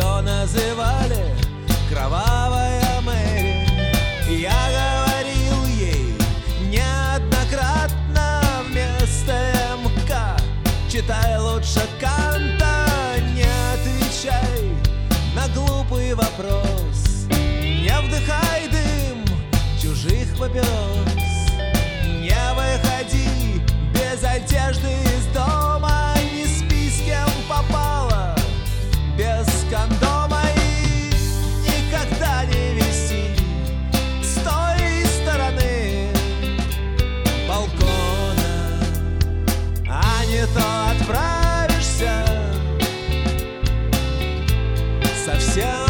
ее называли Кровавая Мэри. Я говорил ей неоднократно вместо МК: читай лучше Канта, не отвечай на глупый вопрос, не вдыхай дым чужих папирос, не выходи без одежды из дома, не спи с кем попало без кондома, и никогда не виси с той стороны балкона, а не то отправишься совсем